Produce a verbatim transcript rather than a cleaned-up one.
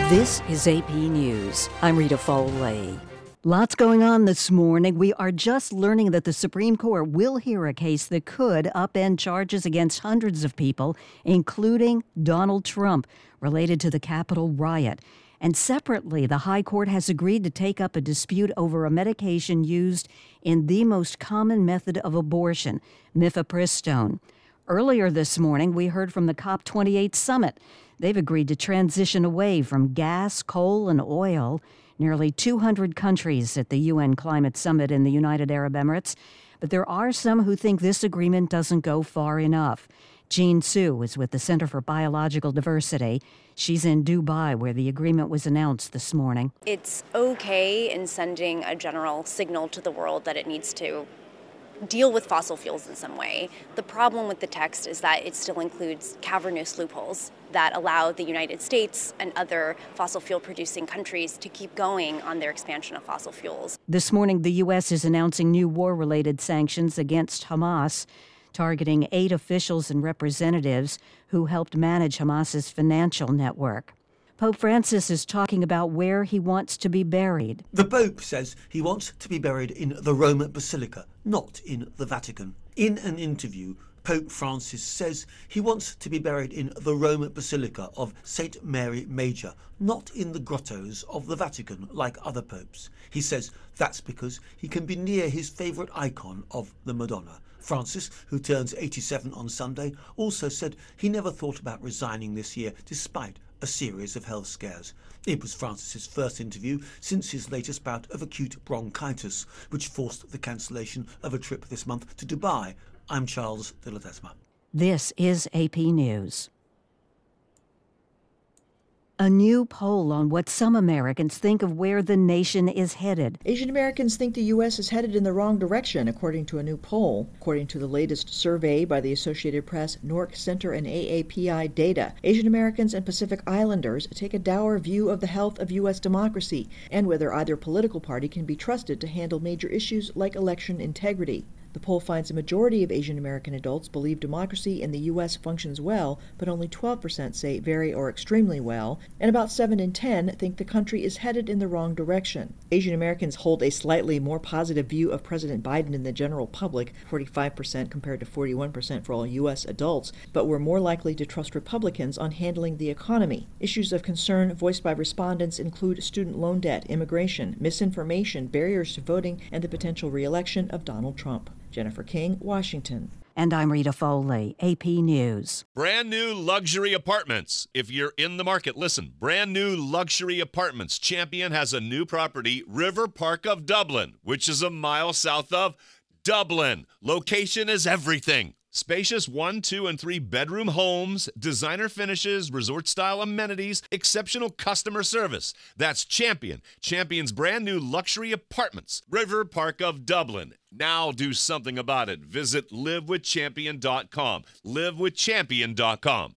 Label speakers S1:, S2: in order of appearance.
S1: This is A P News. I'm Rita Foley. Lots going on this morning. We are just learning that the Supreme Court will hear a case that could upend charges against hundreds of people, including Donald Trump, related to the Capitol riot. And separately, the High Court has agreed to take up a dispute over a medication used in the most common method of abortion, mifepristone. Earlier this morning, we heard from the COP twenty-eight summit. They've agreed to transition away from gas, coal, and oil. Nearly two hundred countries at the U N Climate Summit in the United Arab Emirates. But there are some who think this agreement doesn't go far enough. Jean Su is with the Center for Biological Diversity. She's in Dubai, where the agreement was announced this morning.
S2: It's okay in sending a general signal to the world that it needs to deal with fossil fuels in some way. The problem with the text is that it still includes cavernous loopholes that allow the United States and other fossil fuel producing countries to keep going on their expansion of fossil fuels.
S1: This morning, the U S is announcing new war-related sanctions against Hamas, targeting eight officials and representatives who helped manage Hamas's financial network. Pope Francis is talking about where he wants to be buried.
S3: The Pope says he wants to be buried in the Roman Basilica, not in the Vatican. In an interview, Pope Francis says he wants to be buried in the Roman Basilica of Saint Mary Major, not in the grottos of the Vatican like other popes. He says that's because he can be near his favourite icon of the Madonna. Francis, who turns eighty-seven on Sunday, also said he never thought about resigning this year despite a series of health scares. It was Francis's first interview since his latest bout of acute bronchitis, which forced the cancellation of a trip this month to Dubai. I'm Charles de Ledesma.
S1: This is A P News. A new poll on what some Americans think of where the nation is headed.
S4: Asian Americans think the U S is headed in the wrong direction, according to a new poll. According to the latest survey by the Associated Press, Nork Center, and A A P I data, Asian Americans and Pacific Islanders take a dour view of the health of U S democracy and whether either political party can be trusted to handle major issues like election integrity. The poll finds a majority of Asian American adults believe democracy in the U S functions well, but only twelve percent say very or extremely well, and about seven in ten think the country is headed in the wrong direction. Asian Americans hold a slightly more positive view of President Biden than the general public, forty-five percent compared to forty-one percent for all U S adults, but were more likely to trust Republicans on handling the economy. Issues of concern voiced by respondents include student loan debt, immigration, misinformation, barriers to voting, and the potential re-election of Donald Trump. Jennifer King, Washington.
S1: And I'm Rita Foley, A P News.
S5: Brand new luxury apartments. If you're in the market, listen. Brand new luxury apartments. Champion has a new property, River Park of Dublin, which is a mile south of Dublin. Location is everything. Spacious one, two, and three bedroom homes, designer finishes, resort-style amenities, exceptional customer service. That's Champion. Champion's brand new luxury apartments. River Park of Dublin. Now do something about it. Visit live with champion dot com. live with champion dot com.